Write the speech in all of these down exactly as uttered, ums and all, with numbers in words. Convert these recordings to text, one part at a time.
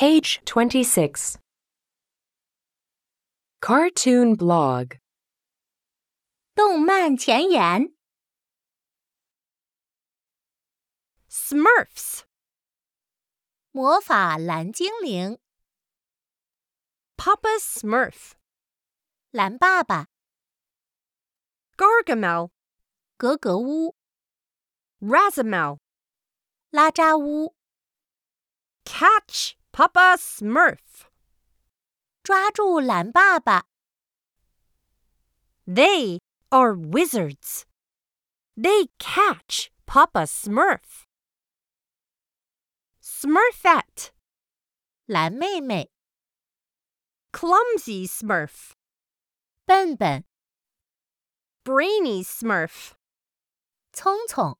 Page twenty-six. Cartoon blog. 动漫前言 Smurfs. 魔法蓝精灵 Papa Smurf. 蓝爸爸 Gargamel. 格格巫 Razamel. 拉扎乌 Catch Papa Smurf. 抓住蓝爸爸 They are wizards. They catch Papa Smurf. Smurfette. 蓝妹妹 Clumsy Smurf. 笨笨 Brainy Smurf. 聪聪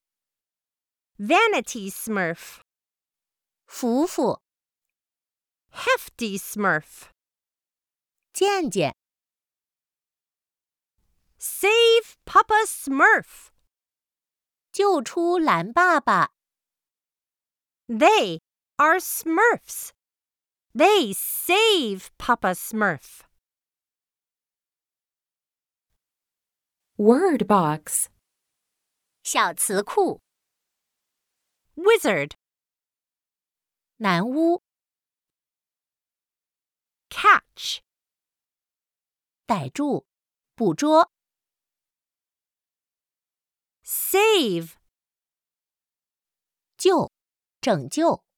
Vanity Smurf. 福福 Hefty Smurf. 健健 Save Papa Smurf. 救出蓝爸爸 They are Smurfs. They save Papa Smurf. Word box. 小词库 Wizard. 男巫 Catch. 逮住捕捉 Save. 救拯救